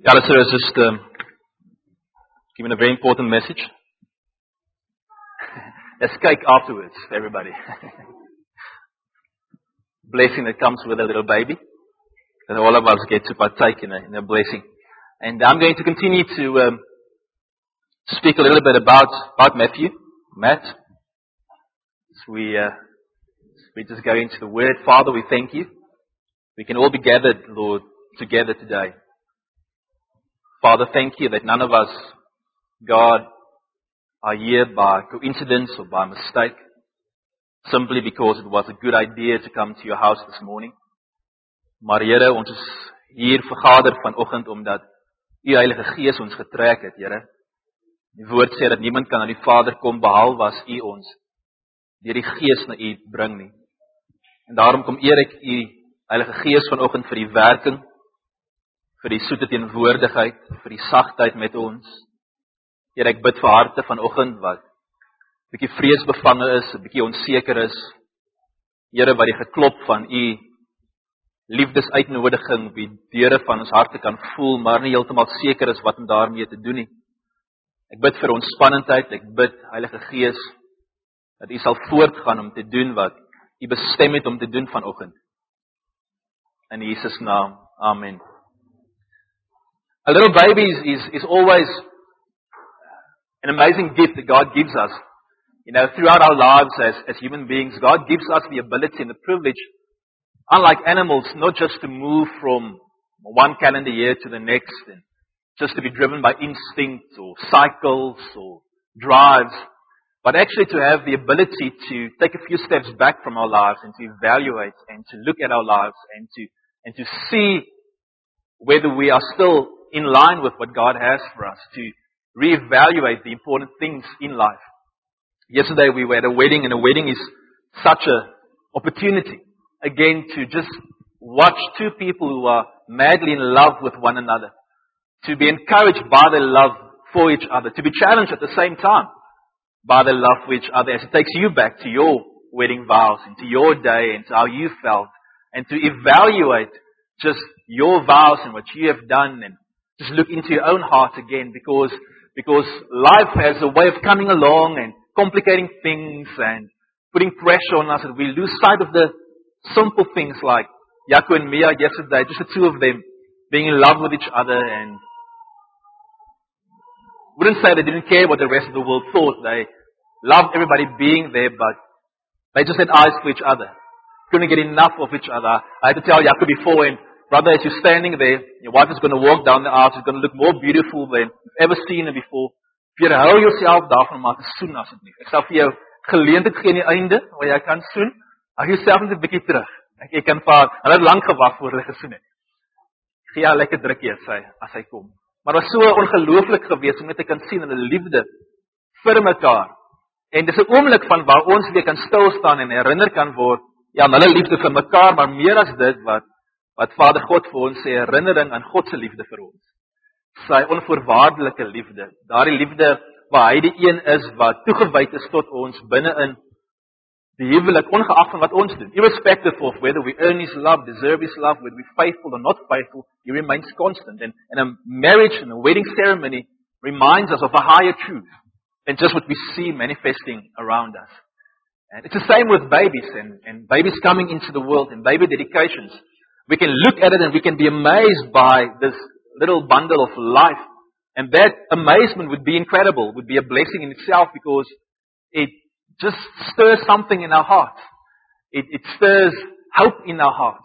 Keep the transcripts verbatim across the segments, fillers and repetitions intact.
Yeah, sir, is just um, giving a very important message. Let's cake afterwards, everybody. Blessing that comes with a little baby. That all of us get to partake in a, in a blessing. And I'm going to continue to um, speak a little bit about, about Matthew, Matt. As we, uh, as we just go into the Word. Father, we thank you. We can all be gathered, Lord, together today. Father, thank you that none of us, God, are here by coincidence or by mistake, simply because it was a good idea to come to your house this morning. Maar Here, ons is hier vergader vanoggend omdat U Heilige Gees ons getrek het, Here. Die woord sê dat niemand kan aan die Vader kom behalwe as U ons deur die Gees na U bring nie. En daarom kom eer ek U Heilige Gees vanoggend vir die werking, vir die soete teenwoordigheid, vir die sagtheid met ons. Here, ek bid vir harte vanoggend wat 'n bietjie vreesbevange is, 'n bietjie onseker is. Here, wat die geklop van U liefdesuitnodiging op die deure van ons harte kan voel, maar nie heeltemal seker is wat om daarmee te doen nie. Ek bid vir ontspannendheid, ek bid, Heilige Gees, dat U sal voortgaan om te doen wat U bestem het om te doen vanoggend. In Jesus naam, amen. A little baby is, is, is always an amazing gift that God gives us. You know, throughout our lives as, as human beings, God gives us the ability and the privilege, unlike animals, not just to move from one calendar year to the next and just to be driven by instinct or cycles or drives, but actually to have the ability to take a few steps back from our lives and to evaluate and to look at our lives and to, and to see whether we are still in line with what God has for us, to reevaluate the important things in life. Yesterday we were at a wedding, and a wedding is such an opportunity, again, to just watch two people who are madly in love with one another, to be encouraged by their love for each other, to be challenged at the same time by their love for each other, as it takes you back to your wedding vows and to your day and to how you felt, and to evaluate just your vows and what you have done, and just look into your own heart again, because because life has a way of coming along and complicating things and putting pressure on us, and we lose sight of the simple things like Yaku and Mia yesterday, just the two of them being in love with each other, and wouldn't say they didn't care what the rest of the world thought. They loved everybody being there, but they just had eyes for each other. Couldn't get enough of each other. I had to tell Yaku before, and brother, as you're standing there, your wife is going to walk down the aisle. She's going to look more beautiful than you've ever seen her before. Weerhou jouself daarvan om haar te soen asseblief. Ek sal vir jou geleentheid gee aan die einde waar jy kan soen. Hou jouself net 'n bietjie terug. Ek ek kan vaar. Hulle het lank gewag voor hulle gesoen het. Gee haar lekker drukkie as hy as hy kom. Maar dit was so ongelooflik geweest om net te kan sien hulle liefde vir mekaar. En dis 'n oomblik van waar ons weer kan stil staan en herinner kan word, ja, aan hulle liefde vir mekaar, maar meer as dit wat wat Vader God vir ons sê, herinnering aan God se liefde vir ons. Sy onvoorwaardelike liefde, daardie liefde waar hy die een is wat toegewyd is tot ons binne in die huwelik, ongeag van wat ons doen. Irrespective of whether we earn his love, deserve his love, whether we're faithful or not faithful, he remains constant. And, and a marriage and a wedding ceremony reminds us of a higher truth than just what we see manifesting around us. And it's the same with babies and, and babies coming into the world and baby dedications. We can look at it and we can be amazed by this little bundle of life. And that amazement would be incredible, would be a blessing in itself, because it just stirs something in our hearts. It, it stirs hope in our hearts.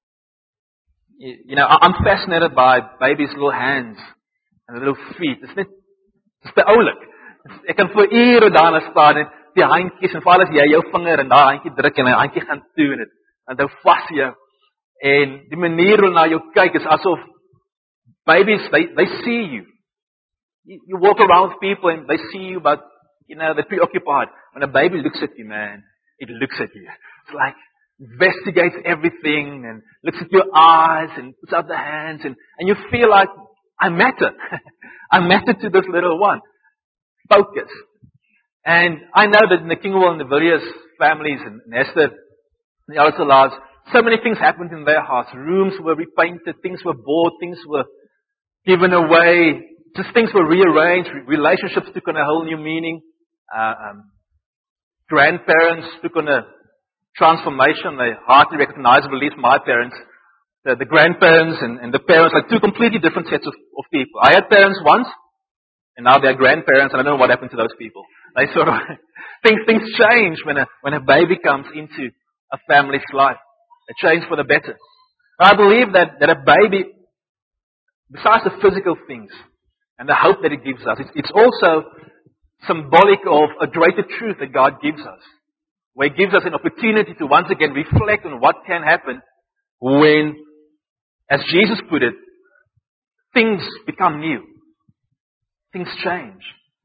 You know, I'm fascinated by babies' little hands and little feet. It's net, it's te oulik. Ek kan vir ure daarna staan en die handjies, en veral as jy jou vinger in daai handjie druk en 'n handjie gaan toe en dit en hou vas jou. En die manier hoe na jou kyk is asof babies, they, they see you. you. You walk around with people and they see you, but, you know, they're preoccupied. When a baby looks at you, man, it looks at you. It's like, investigates everything and looks at your eyes and puts out the hands, and, and you feel like, I matter. I matter to this little one. Focus. And I know that in the Kingwell and the Villiers families and Esther and the other lives, so many things happened in their hearts. Rooms were repainted, things were bought, things were given away. Just things were rearranged. Relationships took on a whole new meaning. Uh, um, grandparents took on a transformation. They hardly recognizable, at least my parents. The, the grandparents and, and the parents are two completely different sets of, of people. I had parents once, and now they're grandparents, and I don't know what happened to those people. They sort of, things, things change when a, when a baby comes into a family's life. They change for the better. I believe that, that a baby, besides the physical things and the hope that it gives us, it's, it's also symbolic of a greater truth that God gives us, where He gives us an opportunity to once again reflect on what can happen when, as Jesus put it, things become new. Things change.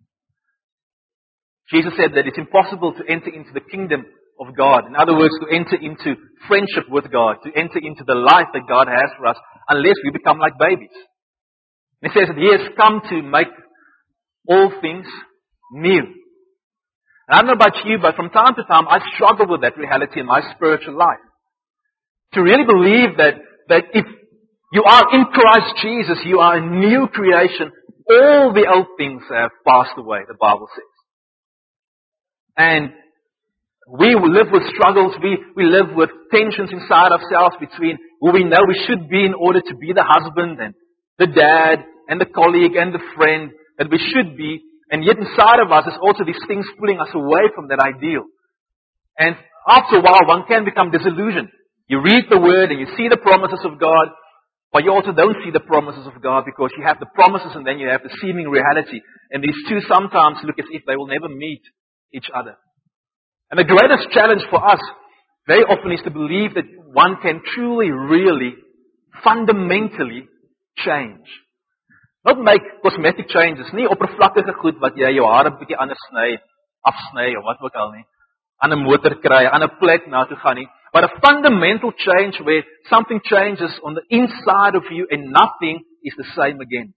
Jesus said that it's impossible to enter into the kingdom of God. In other words, to enter into friendship with God, to enter into the life that God has for us, unless we become like babies. And He says that He has come to make all things new. And I don't know about you, but from time to time I struggle with that reality in my spiritual life. To really believe that, that if you are in Christ Jesus, you are a new creation. All the old things have passed away, the Bible says. And we live with struggles, we, we live with tensions inside ourselves between who we know we should be in order to be the husband and the dad and the colleague and the friend that we should be. And yet inside of us there's also these things pulling us away from that ideal. And after a while one can become disillusioned. You read the Word and you see the promises of God, but you also don't see the promises of God because you have the promises and then you have the seeming reality. And these two sometimes look as if they will never meet each other. And the greatest challenge for us very often is to believe that one can truly, really, fundamentally change. Not make cosmetic changes, nie oppervlakkige goed wat jy jou hare 'n bietjie anders sny, afsny of wat ook al nie. Aan 'n motor kry, aan 'n plek na toe gaan nie. But a fundamental change where something changes on the inside of you and nothing is the same again.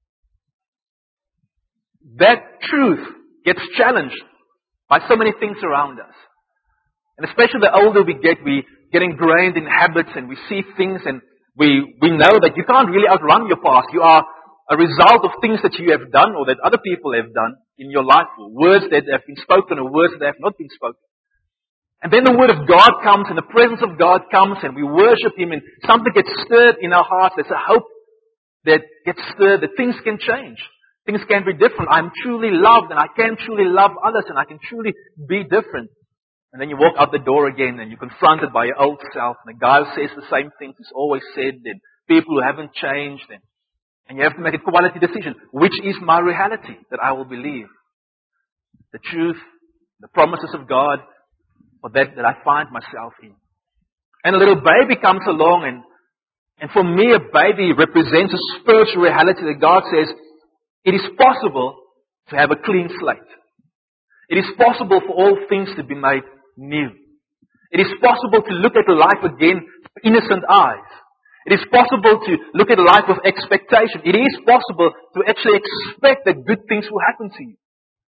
That truth gets challenged by so many things around us. And especially the older we get, we get ingrained in habits and we see things and we, we know that you can't really outrun your past. You are a result of things that you have done or that other people have done in your life, or words that have been spoken or words that have not been spoken. And then the Word of God comes and the presence of God comes and we worship Him and something gets stirred in our hearts. There's a hope that gets stirred, that things can change. Things can be different. I'm truly loved and I can truly love others and I can truly be different. And then you walk out the door again and you're confronted by your old self and the guy who says the same things he's always said and people who haven't changed and, and you have to make a quality decision. Which is my reality that I will believe? The truth, the promises of God, or that, that I find myself in. And a little baby comes along and, and for me a baby represents a spiritual reality that God says it is possible to have a clean slate. It is possible for all things to be made new. It is possible to look at life again with innocent eyes. It is possible to look at life with expectation. It is possible to actually expect that good things will happen to you.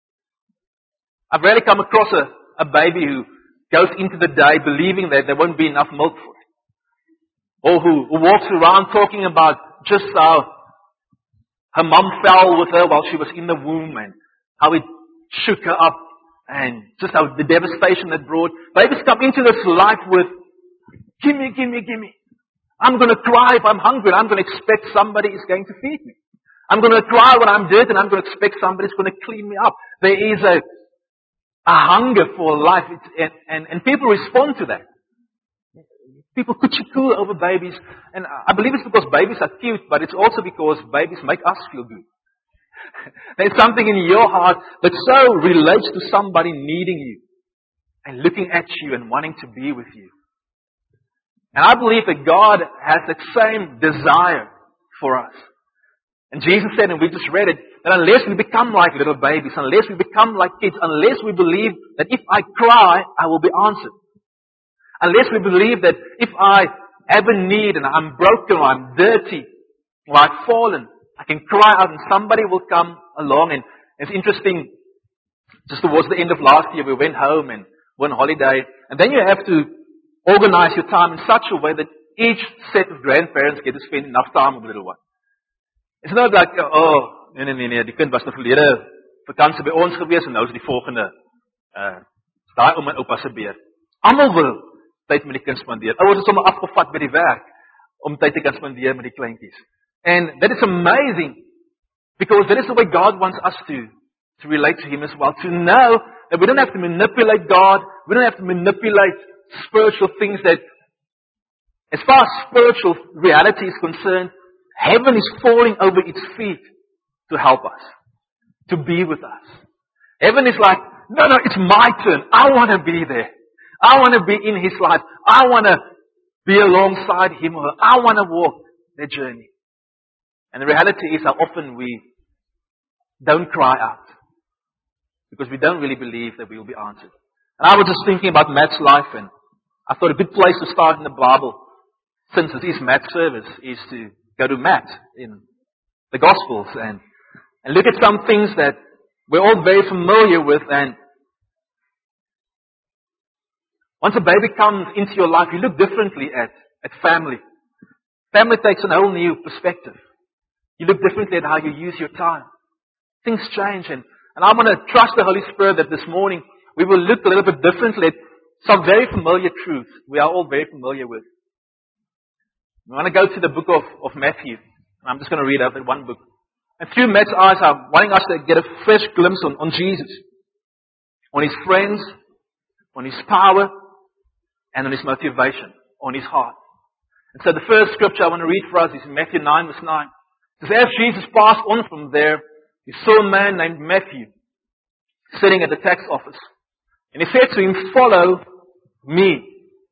I've rarely come across a, a baby who goes into the day believing that there won't be enough milk for it. Or who, who walks around talking about just how her mum fell with her while she was in the womb and how it shook her up and just how the devastation that brought. Babies come into this life with, gimme, gimme, gimme. I'm going to cry if I'm hungry. I'm going to expect somebody is going to feed me. I'm going to cry when I'm dirty and I'm going to expect somebody's going to clean me up. There is a A hunger for life, it's, and, and, and people respond to that. People kuchikoo over babies, and I believe it's because babies are cute, but it's also because babies make us feel good. There's something in your heart that so relates to somebody needing you, and looking at you and wanting to be with you. And I believe that God has that same desire for us. And Jesus said, and we just read it, that unless we become like little babies, unless we become like kids, unless we believe that if I cry, I will be answered. Unless we believe that if I have a need and I'm broken or I'm dirty or I've fallen, I can cry out and somebody will come along. And it's interesting, just towards the end of last year, we went home and went on holiday. And then you have to organize your time in such a way that each set of grandparents get to spend enough time with the little one. It's not like, oh, nee, nee, nee, nee, die kind was nou verlede vakansie by ons gewees en nou is die volgende, uh, daai om my oupa se beurt. Almal wil tyd met die kind spandeer. Ouers is sommer afgevat by die werk, om tyd te kan spandeer met die kleintjies. And that is amazing, because that is the way God wants us to, to relate to Him as well. To know that we don't have to manipulate God, we don't have to manipulate spiritual things that, as far as spiritual reality is concerned, heaven is falling over its feet to help us, to be with us. Heaven is like, no, no, it's my turn. I want to be there. I want to be in His life. I want to be alongside Him or her. I want to walk their journey. And the reality is how often we don't cry out because we don't really believe that we will be answered. And I was just thinking about Matt's life, and I thought a good place to start in the Bible, since it is Matt's service, is to go to Matt in the Gospels and, and look at some things that we're all very familiar with. And once a baby comes into your life, you look differently at, at family. Family takes a whole new perspective. You look differently at how you use your time. Things change, and, and I'm going to trust the Holy Spirit that this morning we will look a little bit differently at some very familiar truths we are all very familiar with. We want to go to the book of, of Matthew. I'm just going to read out that one book. And through Matt's eyes, I'm wanting us to get a fresh glimpse on, on Jesus, on His friends, on His power, and on His motivation, on His heart. And so the first scripture I want to read for us is in Matthew nine, verse nine. It says, as Jesus passed on from there, He saw a man named Matthew sitting at the tax office. And He said to him, follow me.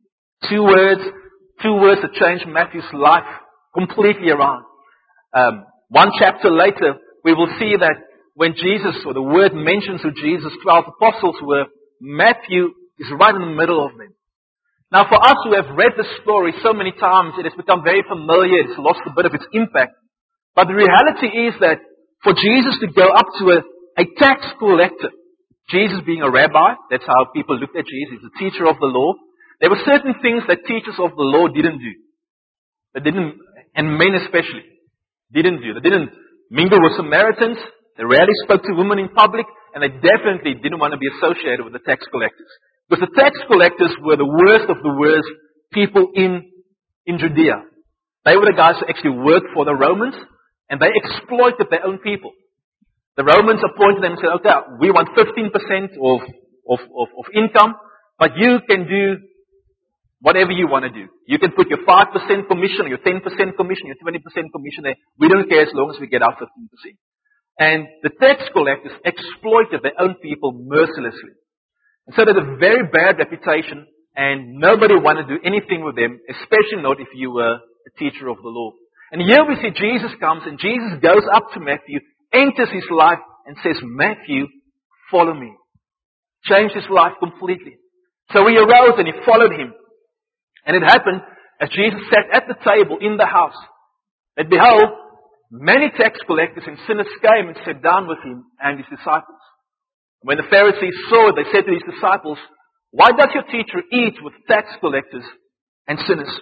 Two words, two words that changed Matthew's life completely around. Um, one chapter later, we will see that when Jesus, or the word mentions who Jesus' twelve apostles were, Matthew is right in the middle of them. Now for us who have read the story so many times, it has become very familiar, it's lost a bit of its impact. But the reality is that for Jesus to go up to a, a tax collector, Jesus being a rabbi, that's how people looked at Jesus, he's a teacher of the law. There were certain things that teachers of the law didn't do. They didn't, and men especially, didn't do. They didn't mingle with Samaritans, they rarely spoke to women in public, and they definitely didn't want to be associated with the tax collectors. Because the tax collectors were the worst of the worst people in, in Judea. They were the guys who actually worked for the Romans, and they exploited their own people. The Romans appointed them and said, okay, we want fifteen percent of, of, of, of income, but you can do whatever you want to do. You can put your five percent commission, your ten percent commission, your twenty percent commission there. We don't care as long as we get our fifteen percent. And the tax collectors exploited their own people mercilessly. And so they had a very bad reputation, and nobody wanted to do anything with them, especially not if you were a teacher of the law. And here we see Jesus comes, and Jesus goes up to Matthew, enters his life, and says, Matthew, follow me. Changed his life completely. So he arose and he followed him. And it happened, as Jesus sat at the table in the house, that behold, many tax collectors and sinners came and sat down with him and his disciples. When the Pharisees saw it, they said to his disciples, why does your teacher eat with tax collectors and sinners?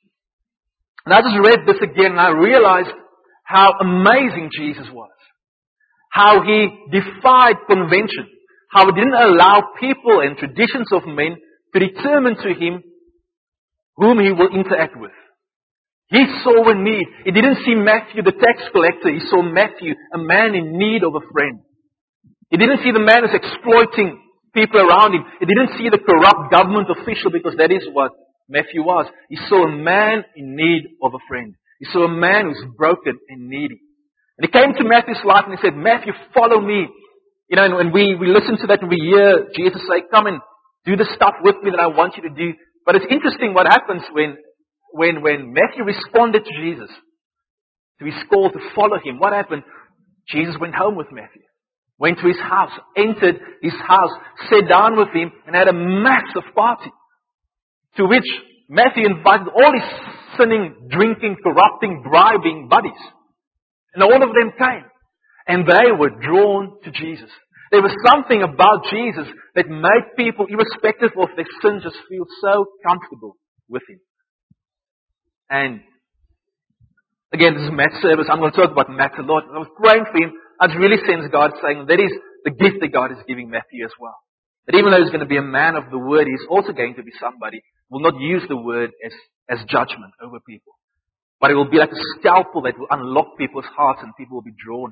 And I just read this again and I realized how amazing Jesus was. How He defied convention. How He didn't allow people and traditions of men to determine to Him whom He will interact with. He saw a need. He didn't see Matthew the tax collector. He saw Matthew, a man in need of a friend. He didn't see the man as exploiting people around him. He didn't see the corrupt government official, because that is what Matthew was. He saw a man in need of a friend. He saw a man who's broken and needy. And he came to Matthew's life and he said, Matthew, follow me. You know, and when we, we listen to that and we hear Jesus say, come and do the stuff with me that I want you to do. But it's interesting what happens when, when, when Matthew responded to Jesus, to his call to follow him. What happened? Jesus went home with Matthew. Went to his house, entered his house, sat down with him and had a massive party. To which Matthew invited all his sinning, drinking, corrupting, bribing buddies. And all of them came. And they were drawn to Jesus. There was something about Jesus that made people, irrespective of their sins, just feel so comfortable with him. And Again, this is Matt's service. I'm going to talk about Matt a lot. I was praying for him. I just really sense God saying that is the gift that God is giving Matthew as well. That even though he's going to be a man of the word, he's also going to be somebody who will not use the word as, as judgment over people. But it will be like a scalpel that will unlock people's hearts and people will be drawn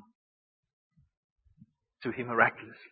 to him miraculously.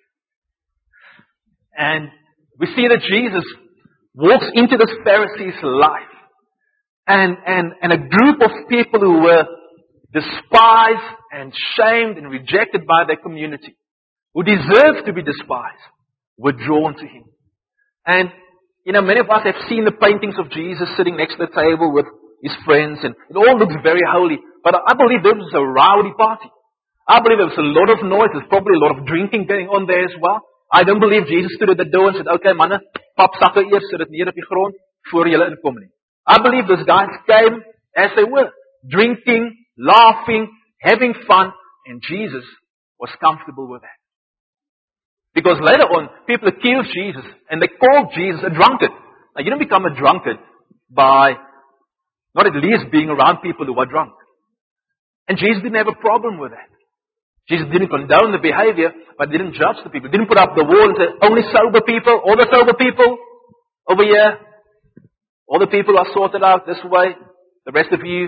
And we see that Jesus walks into this Pharisee's life. And, and, and a group of people who were despised and shamed and rejected by their community, who deserved to be despised, were drawn to him. And, you know, many of us have seen the paintings of Jesus sitting next to the table with his friends, and it all looks very holy. But I believe there was a rowdy party. I believe there was a lot of noise. There's probably a lot of drinking going on there as well. I don't believe Jesus stood at the door and said, okay, manne, pap sakke eers, sit dit neer op die grond, voor julle inkom nie. I believe those guys came as they were, drinking, laughing, having fun, and Jesus was comfortable with that. Because later on, people accused Jesus, and they called Jesus a drunkard. Now, you don't become a drunkard by not at least being around people who are drunk. And Jesus didn't have a problem with that. Jesus didn't condone the behavior, but didn't judge the people. Didn't put up the wall and say, only sober people, all the sober people over here. All the people are sorted out this way. The rest of you,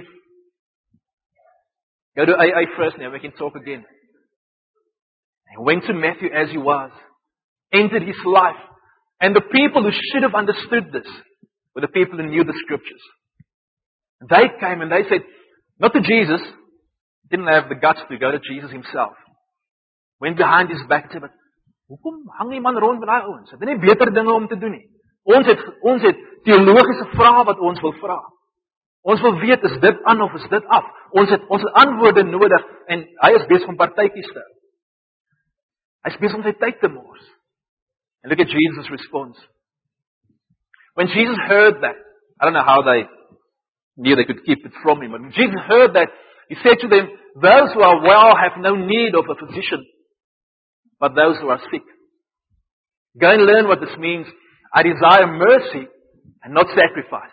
go to A A first, and then we can talk again. And went to Matthew as he was, entered his life. And the people who should have understood this were the people who knew the scriptures. They came and they said, not to Jesus, didn't have the guts to go to Jesus himself. Went behind his back and said, hoekom hang die man rond met daai ouens? Het hy nie beter dinge om te doen nie? Ons het, ons het theologiese vrae wat ons wil vra. Ons wil weet, is dit aan of is dit af? Ons het, ons het antwoorde nodig en hy is besig om partytjies te hou. Hy is besig om sy tyd te mors. And look at Jesus' response. When Jesus heard that, I don't know how they knew they could keep it from him, but when Jesus heard that, he said to them, those who are well have no need of a physician, but those who are sick. Go and learn what this means. I desire mercy and not sacrifice.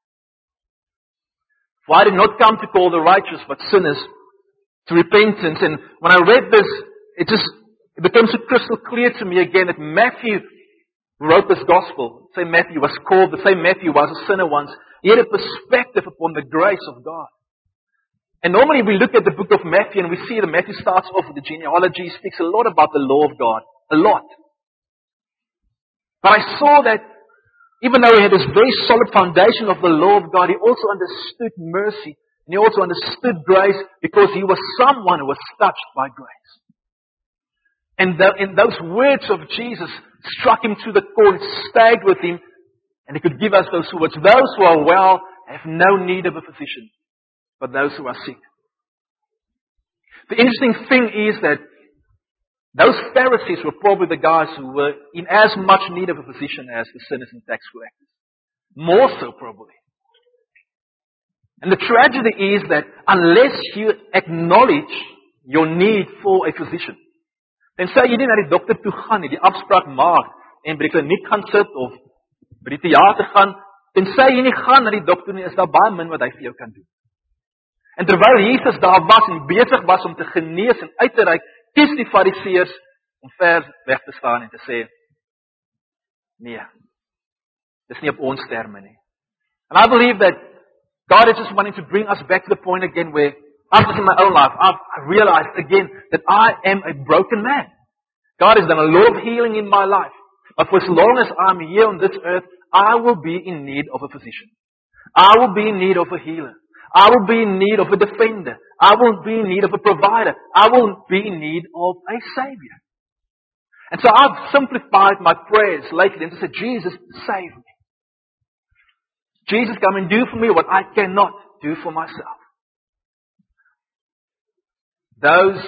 For I did not come to call the righteous, but sinners to repentance. And when I read this, it just it became so crystal clear to me again that Matthew wrote this gospel. The same Matthew was called, the same Matthew was a sinner once. He had a perspective upon the grace of God. And normally we look at the book of Matthew and we see that Matthew starts off with the genealogy. He speaks a lot about the law of God. A lot. But I saw that even though he had this very solid foundation of the law of God, he also understood mercy. And he also understood grace because he was someone who was touched by grace. And, the, and those words of Jesus struck him to the core. It stayed with him. And he could give us those words. Those who are well have no need of a physician, but those who are sick. The interesting thing is that those Pharisees were probably the guys who were in as much need of a physician as the sinners and tax collectors. More so, probably. And the tragedy is that unless you acknowledge your need for a physician, dan sê jy nie na die dokter toe gaan nie, die afspraak maak en by die kliniek gaan sit of by die teater gaan, dan sê jy nie gaan na die dokter nie, is daar baie min wat hy vir jou kan doen. En terwyl Jesus daar was en besig was om te genees en uit te reik, kies die Fariseërs om ver weg te staan en te sê, nee, dis nie op ons terme nie. And I believe that God is just wanting to bring us back to the point again where, after in my own life, I've realized again that I am a broken man. God has done a lot of healing in my life. But for as long as I'm here on this earth, I will be in need of a physician. I will be in need of a healer. I will be in need of a defender. I will be in need of a provider. I will be in need of a savior. And so I've simplified my prayers lately and said, Jesus, save me. Jesus, come and do for me what I cannot do for myself. Those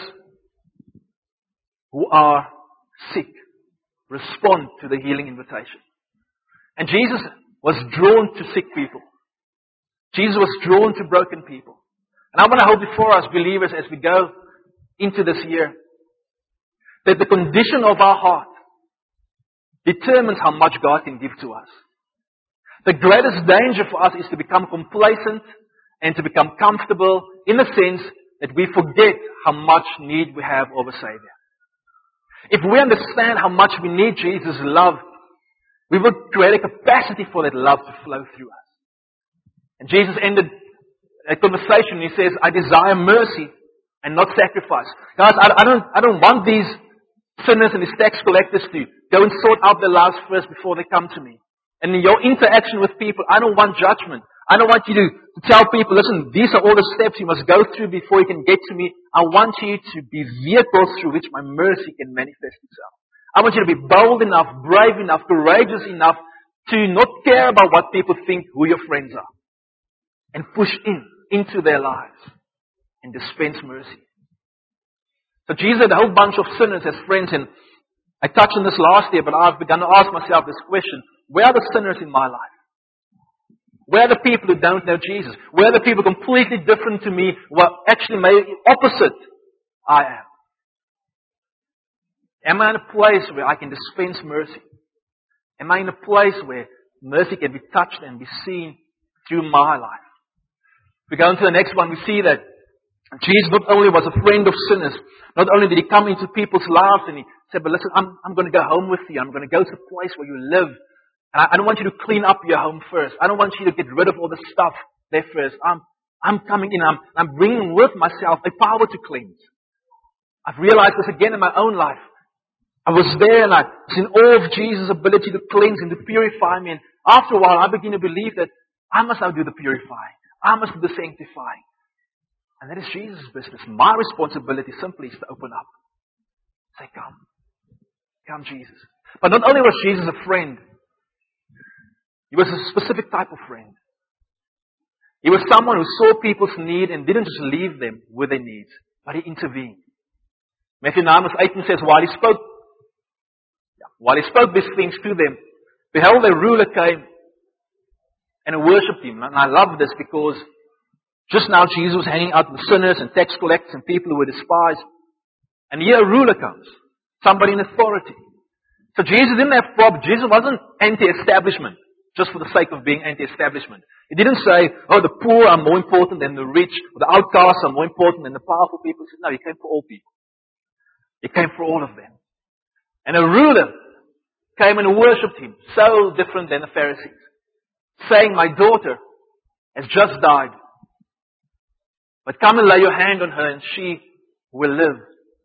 who are sick respond to the healing invitation. And Jesus was drawn to sick people. Jesus was drawn to broken people. And I want to hold before us believers as we go into this year that the condition of our heart determines how much God can give to us. The greatest danger for us is to become complacent and to become comfortable in the sense that we forget how much need we have of a Savior. If we understand how much we need Jesus' love, we will create a capacity for that love to flow through us. And Jesus ended a conversation. He says, I desire mercy and not sacrifice. Guys, I, I don't, I don't want these sinners and these tax collectors to go and sort out their lives first before they come to me. And in your interaction with people, I don't want judgment. I don't want you to, to tell people, listen, these are all the steps you must go through before you can get to me. I want you to be vehicles through which my mercy can manifest itself. I want you to be bold enough, brave enough, courageous enough to not care about what people think who your friends are. And push in, into their lives. And dispense mercy. So Jesus had a whole bunch of sinners as friends. And I touched on this last year, but I've begun to ask myself this question. Where are the sinners in my life? Where are the people who don't know Jesus? Where are the people completely different to me who are actually maybe opposite I am? Am I in a place where I can dispense mercy? Am I in a place where mercy can be touched and be seen through my life? We go on to the next one, we see that Jesus not only was a friend of sinners, not only did He come into people's lives and He said, but listen, I'm, I'm going to go home with you. I'm going to go to a place where you live. And I, I don't want you to clean up your home first. I don't want you to get rid of all the stuff there first. I'm, I'm coming in. I'm, I'm bringing with myself a power to cleanse. I've realized this again in my own life. I was there and I was in awe of Jesus' ability to cleanse and to purify me. And after a while, I began to believe that I must now do the purifying. I must do the sanctifying. And that is Jesus' business. My responsibility simply is to open up. Say, come. Come, Jesus. But not only was Jesus a friend, He was a specific type of friend. He was someone who saw people's need and didn't just leave them with their needs, but He intervened. Matthew nine verse eighteen says, while He spoke, while He spoke these things to them, behold, a ruler came and worshipped Him. And I love this because just now Jesus was hanging out with sinners and tax collectors and people who were despised. And here a ruler comes. Somebody in authority. So Jesus didn't have problem. Jesus wasn't anti-establishment just for the sake of being anti-establishment. He didn't say, oh, the poor are more important than the rich, or the outcasts are more important than the powerful people. He said, no, He came for all people. He came for all of them. And a ruler came and worshipped Him, so different than the Pharisees, saying, my daughter has just died. But come and lay your hand on her and she will live.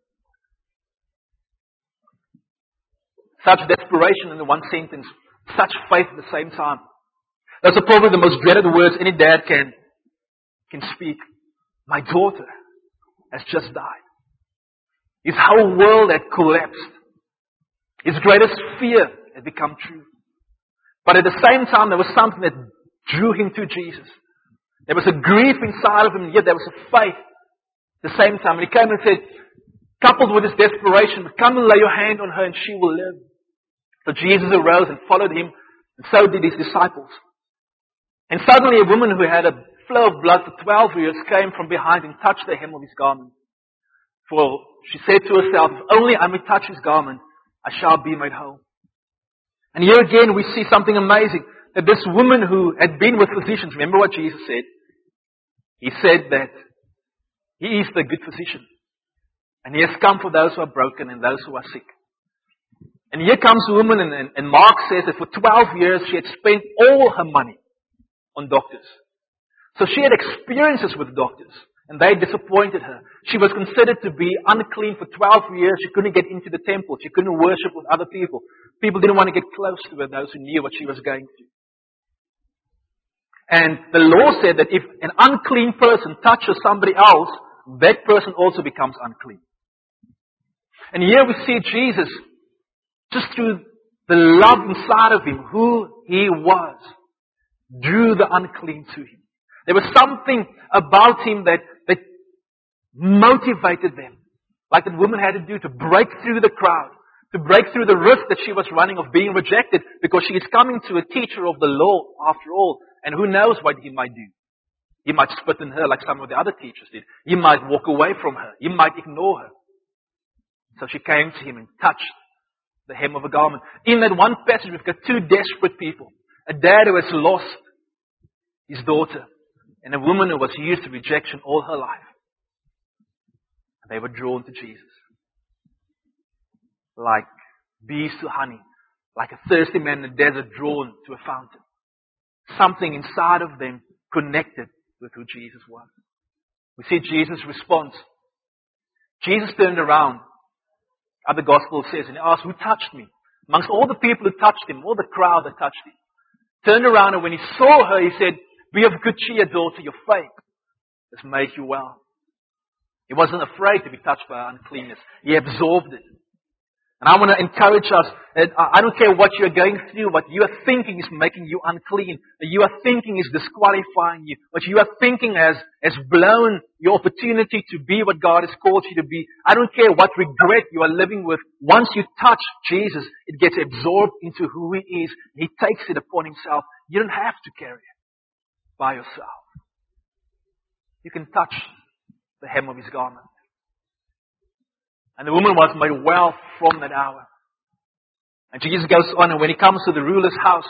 Such desperation in the one sentence. Such faith at the same time. Those are probably the most dreaded words any dad can, can speak. My daughter has just died. His whole world had collapsed. His greatest fear had become true. But at the same time, there was something that drew him to Jesus. There was a grief inside of him, yet there was a faith at the same time. And he came and said, coupled with his desperation, come and lay your hand on her and she will live. So Jesus arose and followed him, and so did his disciples. And suddenly a woman who had a flow of blood for twelve years came from behind and touched the hem of his garment. For she said to herself, if only I may touch his garment, I shall be made whole. And here again we see something amazing. That this woman who had been with physicians, remember what Jesus said? He said that He is the good physician. And He has come for those who are broken and those who are sick. And here comes a woman, and, and, and Mark says that for twelve years she had spent all her money on doctors. So she had experiences with doctors, and they disappointed her. She was considered to be unclean for twelve years. She couldn't get into the temple. She couldn't worship with other people. People didn't want to get close to her, those who knew what she was going through. And the law said that if an unclean person touches somebody else, that person also becomes unclean. And here we see Jesus, just through the love inside of Him, who He was, drew the unclean to Him. There was something about Him that, that motivated them, like that woman had to do, to break through the crowd, to break through the risk that she was running of being rejected, because she is coming to a teacher of the law, after all. And who knows what he might do. He might spit in her like some of the other teachers did. He might walk away from her. He might ignore her. So she came to Him and touched the hem of a garment. In that one passage, we've got two desperate people. A dad who has lost his daughter. and a woman who was used to rejection all her life. And they were drawn to Jesus. Like bees to honey. Like a thirsty man in the desert drawn to a fountain. Something inside of them connected with who Jesus was. We see Jesus' response. Jesus turned around. Other gospel says, and he asked, who touched me? Amongst all the people who touched him, all the crowd that touched him. Turned around, and when he saw her, he said, be of good cheer, daughter, your faith has made you well. He wasn't afraid to be touched by uncleanness. He absorbed it. And I want to encourage us that I don't care what you're going through, what you are thinking is making you unclean, what you are thinking is disqualifying you, what you are thinking has, has blown your opportunity to be what God has called you to be. I don't care what regret you are living with. Once you touch Jesus, it gets absorbed into who He is. He takes it upon Himself. You don't have to carry it by yourself. You can touch the hem of His garment. And the woman was made well from that hour. And Jesus goes on, and when He comes to the ruler's house,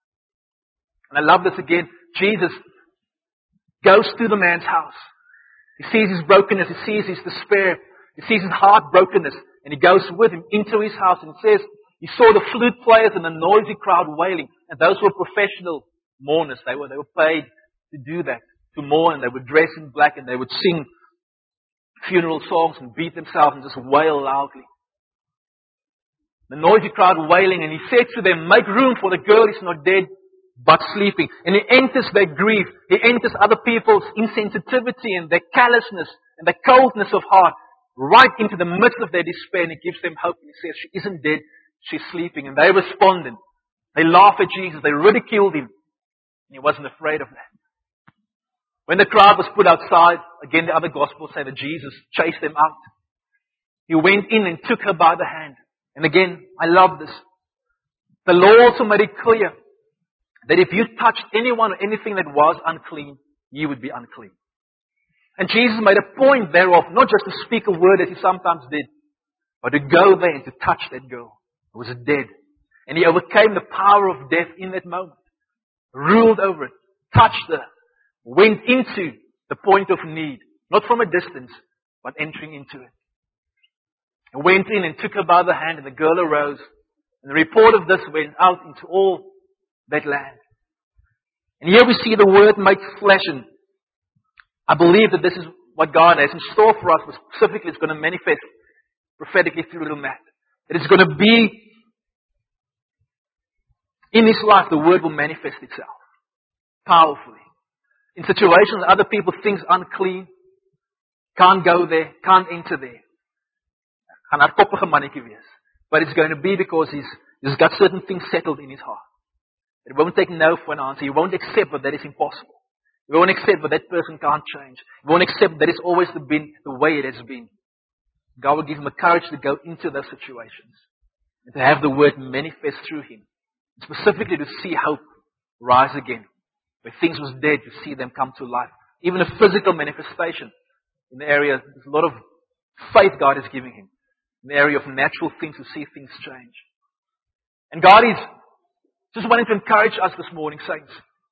and I love this again, Jesus goes to the man's house. He sees his brokenness, He sees his despair, He sees his heartbrokenness, and He goes with him into his house, and it says, He saw the flute players and the noisy crowd wailing, and those were professional mourners. They were, they were paid to do that, to mourn, and they would dress in black, and they would sing funeral songs and beat themselves and just wail loudly. The noisy crowd wailing, and He said to them, make room, for the girl is not dead but sleeping. And He enters their grief. He enters other people's insensitivity and their callousness and their coldness of heart right into the midst of their despair, and He gives them hope, and He says, she isn't dead, she's sleeping. And they responded. They laugh at Jesus. They ridiculed Him. And He wasn't afraid of that. When the crowd was put outside, again the other Gospels say that Jesus chased them out. He went in and took her by the hand. And again, I love this. The Lord also made it clear that if you touched anyone or anything that was unclean, you would be unclean. And Jesus made a point thereof, not just to speak a word as He sometimes did, but to go there and to touch that girl who was dead. And He overcame the power of death in that moment. Ruled over it. Touched her. Went into the point of need. Not from a distance, but entering into it. And went in and took her by the hand, and the girl arose. And the report of this went out into all that land. And here we see the Word made flesh. And I believe that this is what God has in store for us, but specifically it's going to manifest prophetically through little Matt. That it's going to be in His life, the Word will manifest itself powerfully. In situations other people think unclean, can't go there, can't enter there. Gaan hardkoppige mannetjie wees. But it's going to be because he's, he's got certain things settled in his heart. He won't take no for an answer. He won't accept that that is impossible. He won't accept that that person can't change. He won't accept that it's always been the way it has been. God will give him the courage to go into those situations and to have the Word manifest through him. Specifically to see hope rise again. Where things was dead, to see them come to life. Even a physical manifestation in the area. There's a lot of faith God is giving him. In the area of natural things, to see things change. And God is just wanting to encourage us this morning, saints.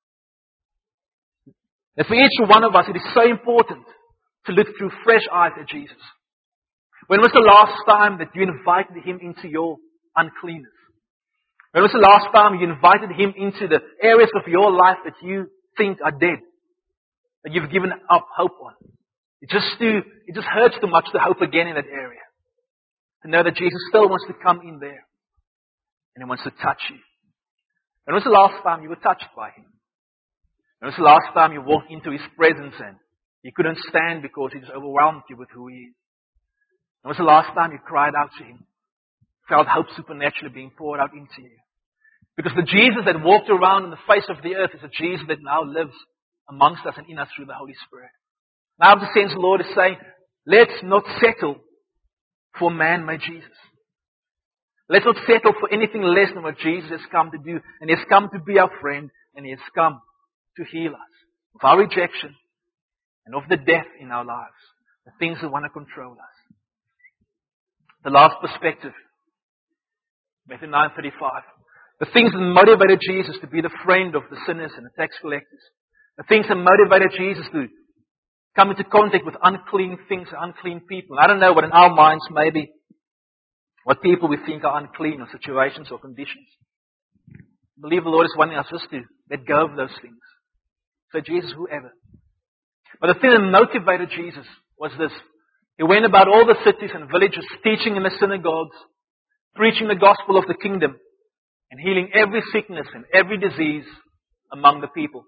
That for each one of us, it is so important to look through fresh eyes at Jesus. When was the last time that you invited Him into your uncleanness? When was the last time you invited Him into the areas of your life that you think are dead? That you've given up hope on? It just too, it just hurts too much to hope again in that area. To know that Jesus still wants to come in there. And He wants to touch you. When was the last time you were touched by Him? When was the last time you walked into His presence and you couldn't stand because He just overwhelmed you with who He is? When was the last time you cried out to Him? Felt hope supernaturally being poured out into you? Because the Jesus that walked around on the face of the earth is a Jesus that now lives amongst us and in us through the Holy Spirit. Now the sense the Lord is saying, let's not settle for man-made Jesus. Let's not settle for anything less than what Jesus has come to do. And He has come to be our friend. And He has come to heal us of our rejection and of the death in our lives. The things that want to control us. The last perspective. Matthew nine thirty-five. The things that motivated Jesus to be the friend of the sinners and the tax collectors. The things that motivated Jesus to come into contact with unclean things, unclean people. I don't know what in our minds maybe, what people we think are unclean or situations or conditions. I believe the Lord is wanting us just to let go of those things. So Jesus, whoever. But the thing that motivated Jesus was this. He went about all the cities and villages, teaching in the synagogues, preaching the gospel of the kingdom, and healing every sickness and every disease among the people.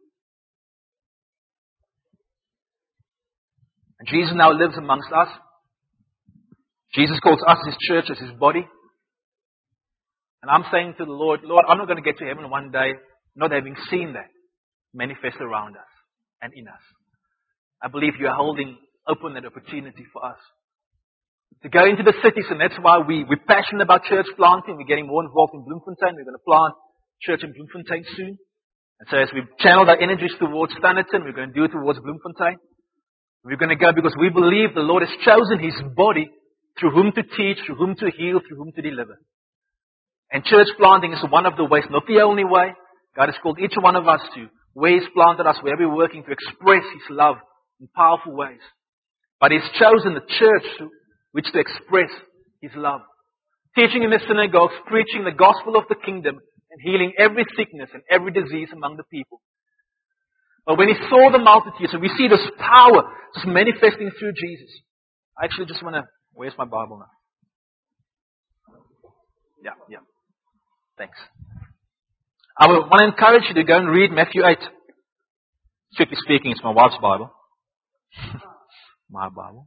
And Jesus now lives amongst us. Jesus calls us His church as His body. And I'm saying to the Lord, Lord, I'm not going to get to heaven one day not having seen that manifest around us and in us. I believe you are holding open that opportunity for us to go into the cities, and that's why we, we're passionate about church planting. We're getting more involved in Bloemfontein. We're going to plant church in Bloemfontein soon. And so as we channel our energies towards Standerton, we're going to do it towards Bloemfontein. We're going to go because we believe the Lord has chosen His body through whom to teach, through whom to heal, through whom to deliver. And church planting is one of the ways, not the only way. God has called each one of us to where He's planted us, where we're working to express His love in powerful ways. But He's chosen the church to which to express His love. Teaching in the synagogues, preaching the gospel of the kingdom, and healing every sickness and every disease among the people. But when He saw the multitudes, and we see this power just manifesting through Jesus. I actually just want to, where's my Bible now? Yeah, yeah. Thanks. I want to encourage you to go and read Matthew eight. Strictly speaking, it's my wife's Bible. My Bible.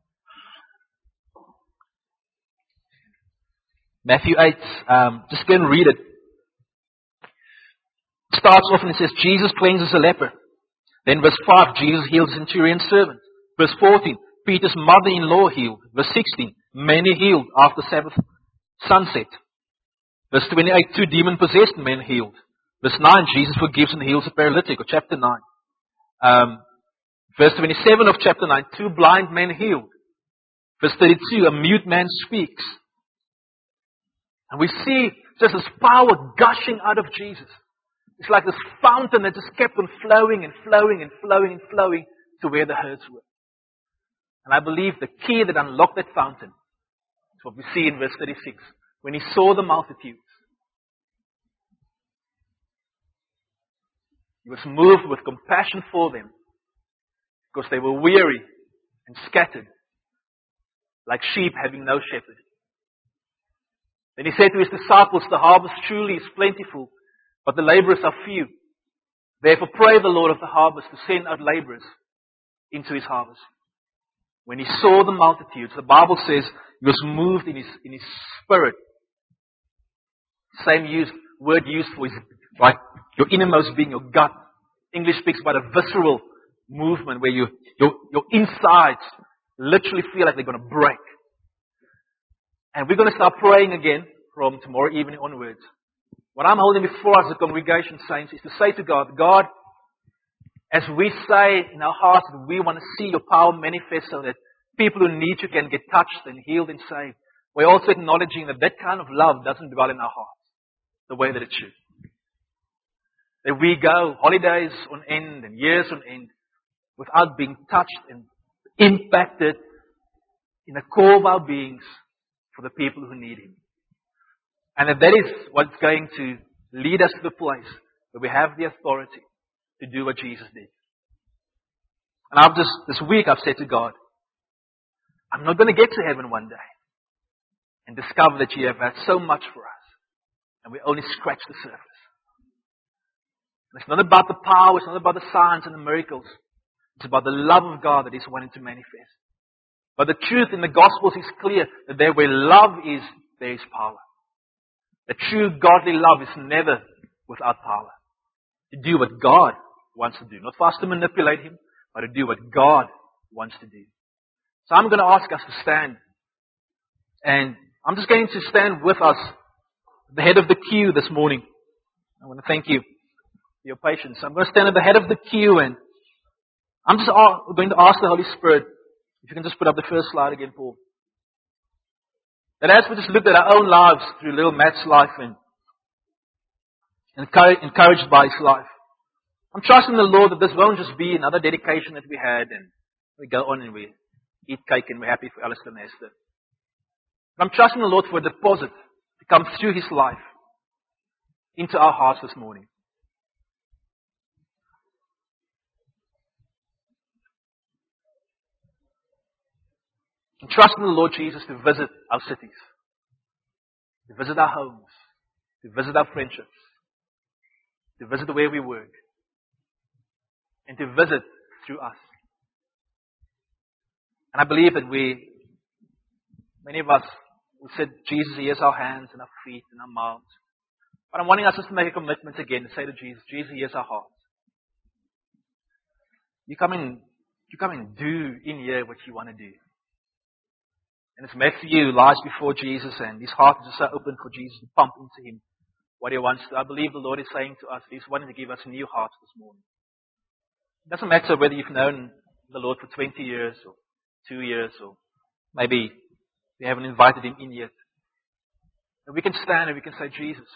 Matthew eight, um, just go and read it. It starts off and it says, Jesus cleanses a leper. Then verse five, Jesus heals a centurion's servant. Verse fourteen, Peter's mother-in-law healed. Verse sixteen, many healed after Sabbath sunset. Verse twenty-eight, two demon-possessed men healed. Verse nine, Jesus forgives and heals a paralytic, or chapter nine. Um, verse twenty-seven of chapter nine, two blind men healed. Verse thirty-two, a mute man speaks. And we see just this power gushing out of Jesus. It's like this fountain that just kept on flowing and flowing and flowing and flowing to where the herds were. And I believe the key that unlocked that fountain is what we see in verse thirty-six. When He saw the multitudes, He was moved with compassion for them because they were weary and scattered like sheep having no shepherd. Then He said to His disciples, the harvest truly is plentiful, but the laborers are few. Therefore pray the Lord of the harvest to send out laborers into His harvest. When He saw the multitudes, the Bible says He was moved in His, in his spirit. Same used, word used for His, like your innermost being, your gut. English speaks about a visceral movement where you, your, your insides literally feel like they're going to break. And we're going to start praying again from tomorrow evening onwards. What I'm holding before us as a congregation, saints, is to say to God, God, as we say in our hearts that we want to see your power manifest so that people who need you can get touched and healed and saved, we're also acknowledging that that kind of love doesn't dwell in our hearts the way that it should. That we go holidays on end and years on end without being touched and impacted in the core of our beings for the people who need Him. And that that is what's going to lead us to the place where we have the authority to do what Jesus did. And I've just, this week I've said to God, I'm not going to get to heaven one day and discover that you have had so much for us. And we only scratch the surface. And it's not about the power, it's not about the signs and the miracles. It's about the love of God that He's wanting to manifest. But the truth in the Gospels is clear that there where love is, there is power. The true godly love is never without power. To do what God wants to do. Not for us to manipulate Him, but to do what God wants to do. So I'm going to ask us to stand. And I'm just going to stand with us, the head of the queue this morning. I want to thank you for your patience. I'm going to stand at the head of the queue and I'm just going to ask the Holy Spirit, if you can just put up the first slide again, Paul. That as we just looked at our own lives through little Matt's life and encouraged by his life, I'm trusting the Lord that this won't just be another dedication that we had and we go on and we eat cake and we're happy for Alistair and Esther. But I'm trusting the Lord for a deposit to come through His life into our hearts this morning. I'm trusting the Lord Jesus to visit our cities, to visit our homes, to visit our friendships, to visit where we work, and to visit through us. And I believe that we, many of us, we said Jesus hears our hands and our feet and our mouths. But I'm wanting us just to make a commitment again to say to Jesus, Jesus hears our hearts. You come and you come and do in here what you want to do. And it's Matthew lies before Jesus and his heart is just so open for Jesus to pump into him what he wants to. I believe the Lord is saying to us, He's wanting to give us new hearts this morning. It doesn't matter whether you've known the Lord for twenty years or two years or maybe you haven't invited Him in yet. And we can stand and we can say, Jesus,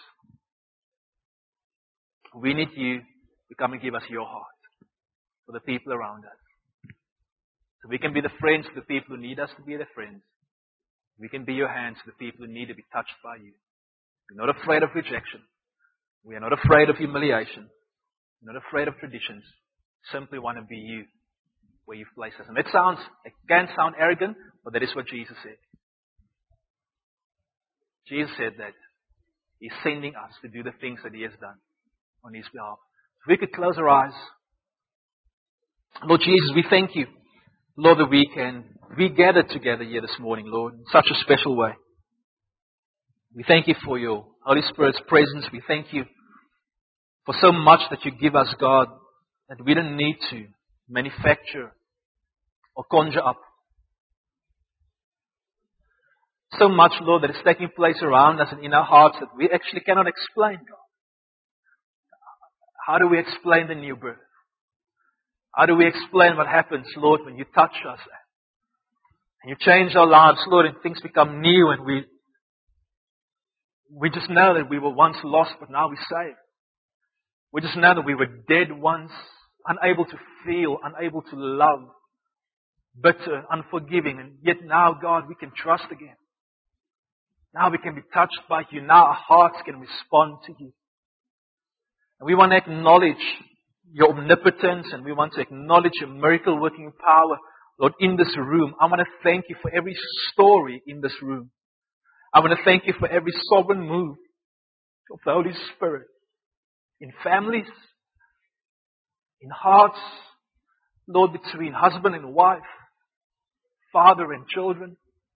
we need you to come and give us your heart for the people around us. So we can be the friends to the people who need us to be their friends. We can be your hands to the people who need to be touched by you. We're not afraid of rejection. We are not afraid of humiliation. We're not afraid of traditions. Simply want to be you where you've placed us. And it sounds, it can sound arrogant, but that is what Jesus said. Jesus said that He's sending us to do the things that He has done on His behalf. If we could close our eyes. Lord Jesus, we thank you, Lord, that we can, we gathered together here this morning, Lord, in such a special way. We thank you for your Holy Spirit's presence. We thank you for so much that you give us, God, that we don't need to manufacture or conjure up. So much, Lord, that is taking place around us and in our hearts that we actually cannot explain, God. How do we explain the new birth? How do we explain what happens, Lord, when you touch us and you change our lives, Lord, and things become new and we we just know that we were once lost, but now we're saved. We just know that we were dead once, unable to feel, unable to love, bitter, unforgiving, and yet now, God, we can trust again. Now we can be touched by you. Now our hearts can respond to you. And we want to acknowledge your omnipotence and we want to acknowledge your miracle working power, Lord, in this room. I want to thank you for every story in this room. I want to thank you for every sovereign move of the Holy Spirit in families, in hearts, Lord, between husband and wife, father and children.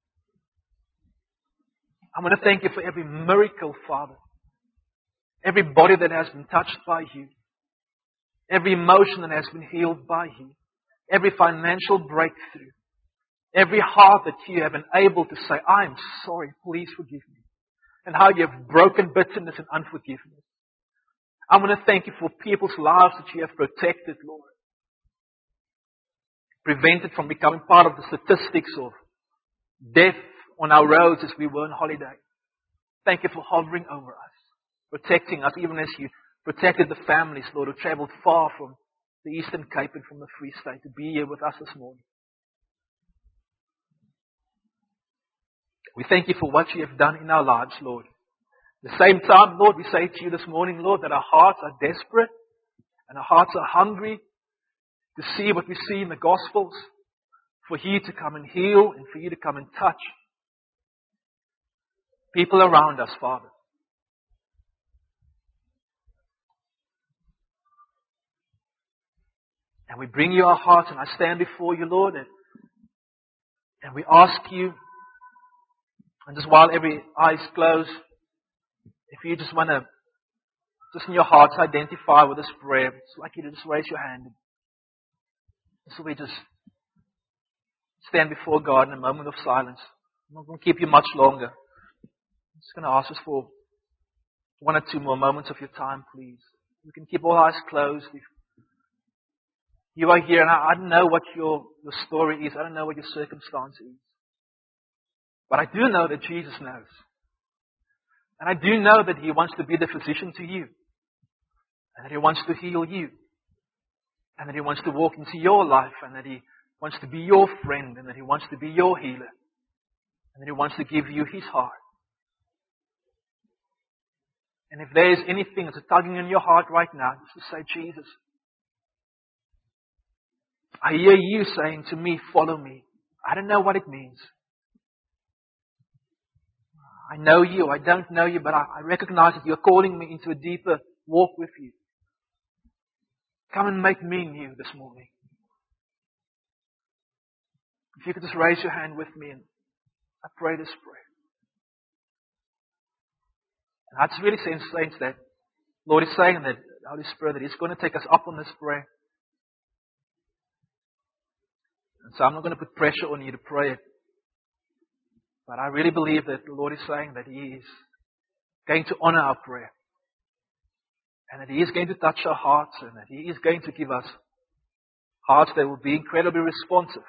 I want to thank you for every miracle, Father. Every body that has been touched by you. Every emotion that has been healed by you. Every financial breakthrough. Every heart that you have been able to say, I am sorry, please forgive me. And how you have broken bitterness and unforgiveness. I want to thank you for people's lives that you have protected, Lord. Prevented from becoming part of the statistics of death on our roads as we were on holiday. Thank you for hovering over us. Protecting us even as you protected the families, Lord, who traveled far from the Eastern Cape and from the Free State to be here with us this morning. We thank you for what you have done in our lives, Lord. At the same time, Lord, we say to you this morning, Lord, that our hearts are desperate and our hearts are hungry to see what we see in the Gospels, for you to come and heal and for you to come and touch people around us, Father. And we bring you our hearts and I stand before you, Lord, and, and we ask you, and just while every eye is closed, if you just want to, just in your hearts, identify with this prayer, it's like you to just raise your hand. So we just stand before God in a moment of silence. I'm not going to keep you much longer. I'm just going to ask us for one or two more moments of your time, please. You can keep all eyes closed. If you are here, and I, I don't know what your, your story is. I don't know what your circumstance is. But I do know that Jesus knows. And I do know that He wants to be the physician to you. And that He wants to heal you. And that He wants to walk into your life, and that He wants to be your friend, and that He wants to be your healer, and that He wants to give you His heart. And if there is anything that's tugging in your heart right now, just to say, Jesus, I hear you saying to me, follow me. I don't know what it means. I know you, I don't know you, but I, I recognize that you're calling me into a deeper walk with you. Come and make me new this morning. If you could just raise your hand with me and I pray this prayer. And I just really sense, saints, that Lord is saying that the Holy Spirit, that He's going to take us up on this prayer. And so I'm not going to put pressure on you to pray it. But I really believe that the Lord is saying that He is going to honor our prayer. And that He is going to touch our hearts, and that He is going to give us hearts that will be incredibly responsive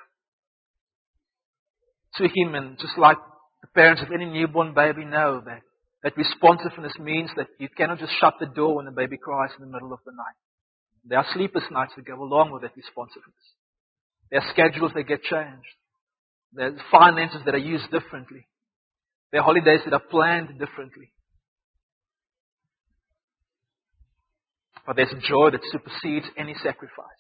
to Him. And just like the parents of any newborn baby know, that, that responsiveness means that you cannot just shut the door when the baby cries in the middle of the night. There are sleepless nights that go along with that responsiveness. There are schedules that get changed. There are finances that are used differently. There are holidays that are planned differently. But there's a joy that supersedes any sacrifice.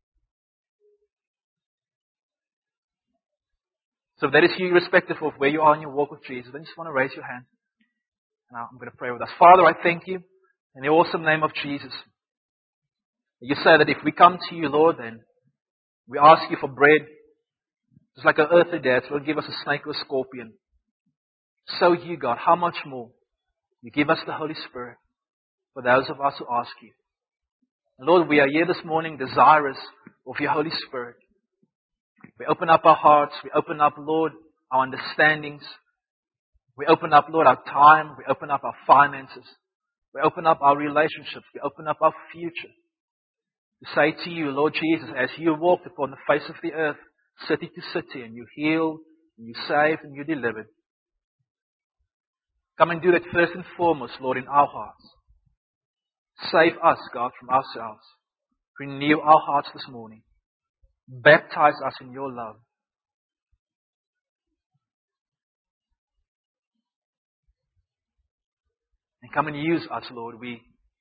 So if that is you, irrespective of where you are in your walk with Jesus, then you just want to raise your hand. And I'm going to pray with us. Father, I thank you in the awesome name of Jesus. You say that if we come to you, Lord, then we ask you for bread. Just like our earthly dads will give us a snake or a scorpion. So you, God, how much more you give us the Holy Spirit for those of us who ask you. And Lord, we are here this morning desirous of your Holy Spirit. We open up our hearts. We open up, Lord, our understandings. We open up, Lord, our time. We open up our finances. We open up our relationships. We open up our future. To say to you, Lord Jesus, as you walked upon the face of the earth, city to city, and you healed, and you saved, and you delivered. Come and do that first and foremost, Lord, in our hearts. Save us, God, from ourselves. Renew our hearts this morning. Baptize us in your love. And come and use us, Lord. We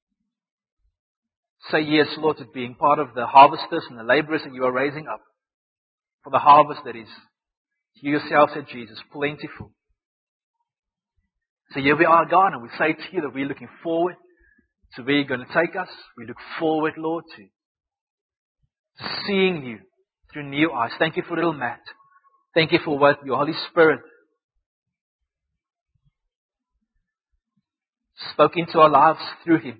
say yes, Lord, to being part of the harvesters and the laborers that you are raising up. For the harvest that is, you yourself said, Jesus, plentiful. So here we are, God, and we say to you that we're looking forward to where you're going to take us. We look forward, Lord, to, to seeing you through new eyes. Thank you for little Matt. Thank you for what your Holy Spirit spoke into our lives through him.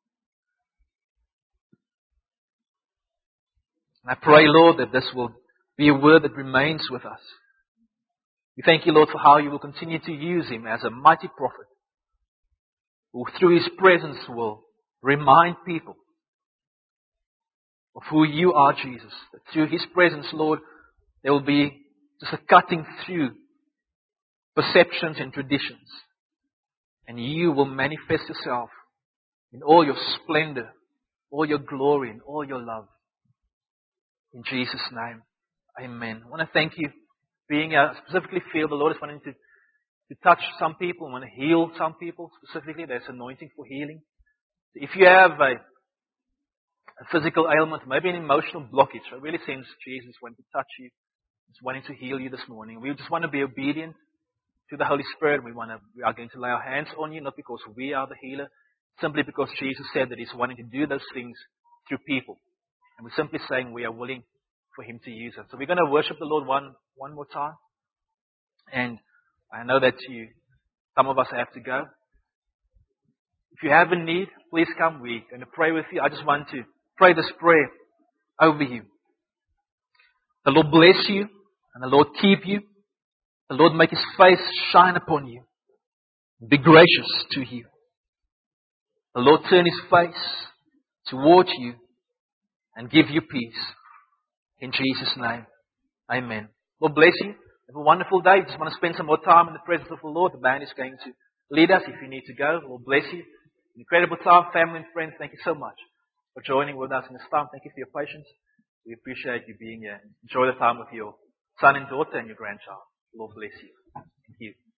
And I pray, Lord, that this will be a word that remains with us. We thank you, Lord, for how you will continue to use him as a mighty prophet who through his presence will remind people of who you are, Jesus. That through his presence, Lord, there will be just a cutting through perceptions and traditions. And you will manifest yourself in all your splendor, all your glory, and all your love. In Jesus' name, amen. I want to thank you for being here. I specifically feel the Lord is wanting to, to touch some people, want to heal some people. Specifically, there's anointing for healing. If you have a, a physical ailment, maybe an emotional blockage, I really sense Jesus wanting to touch you. He's wanting to heal you this morning. We just want to be obedient to the Holy Spirit. We want to, we are going to lay our hands on you, not because we are the healer, simply because Jesus said that he's wanting to do those things through people. And we're simply saying we are willing for him to use us. So we're going to worship the Lord one, one more time. And I know that you, some of us have to go. If you have a need, please come. We're going to pray with you. I just want to pray this prayer over you. The Lord bless you and the Lord keep you. The Lord make his face shine upon you. Be gracious to you. The Lord turn his face towards you and give you peace. In Jesus' name. Amen. Lord bless you. Have a wonderful day. Just want to spend some more time in the presence of the Lord. The band is going to lead us if you need to go. Lord bless you. Incredible time, family and friends. Thank you so much. for joining with us in this time. Thank you for your patience. We appreciate you being here. Enjoy the time with your son and daughter and your grandchild. Lord bless you. Thank you.